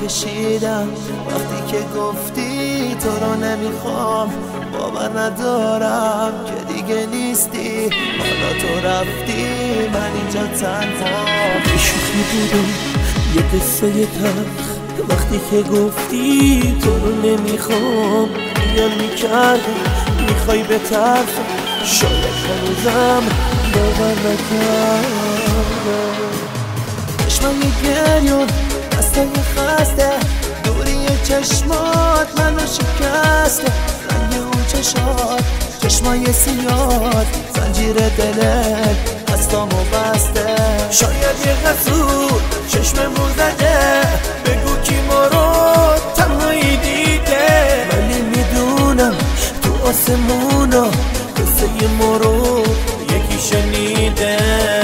کشیدم وقتی که گفتی تو رو نمیخوام. باور ندارم که دیگه نیستی، حالا تو رفتی من اینجا تنها. یه شوخی بودم یه قصه تلخ، وقتی که گفتی تو رو نمیخوام خیال میکردم میخوای به طرفم، شاید هنوزم باور نکردم. چشمای گریون دستای خسته، دوری چشمات منو شکسته. رنگ اون چشات چشمای سیاد، زنجیر دلت دستامو بسته. شاید یه قصور چشممو زده، بگو کی ما رو تنهایی دیده. ولی میدونم تو آسمونا قصه ما رو یکی شنیده.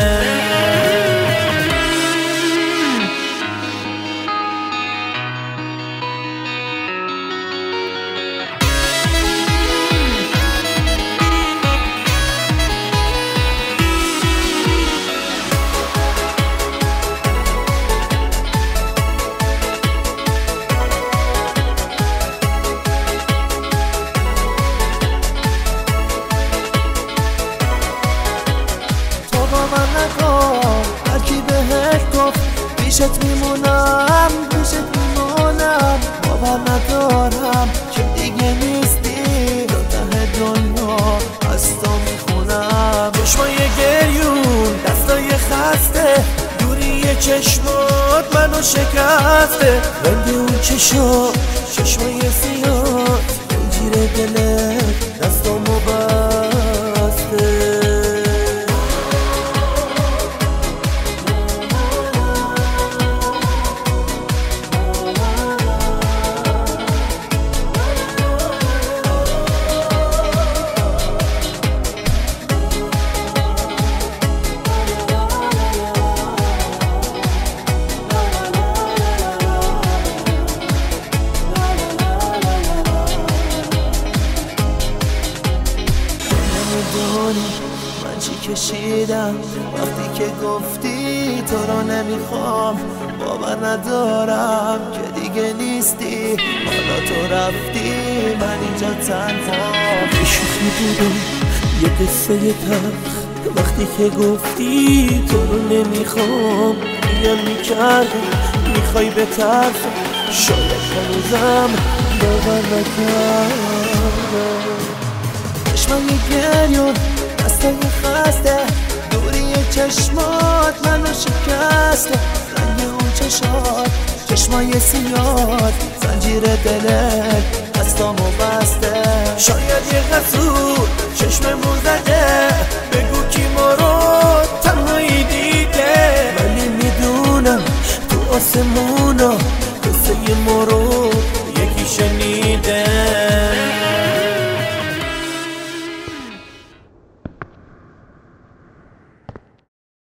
هرکی بهت گفت پیشت میمونم، پیشت میمونم. باور ندارم که دیگه نیستی، تا ته دنیا از تو میخونم. چشمای گریون دستای خسته، دوری چشمات منو شکسته. رنگ اون چشات چشمای سیاد، زنجیر دلت دستامو بسته. من چی کشیدم وقتی که گفتی تو رو نمیخوام. باور ندارم که دیگه نیستی، حالا تو رفتی من اینجا تنها. یه شوخی بودم یه قصه تلخ، وقتی که گفتی تو رو نمیخوام خیال میکردم میخوای به طرفم، شاید هنوزم باور نکردم. چشمای گریون دستای خسته، دوری چشمات منو شکسته. رنگ اون چشات چشمای سیاد، زنجیر دلت دستامو بسته. شاید یه قصور چشممو زده،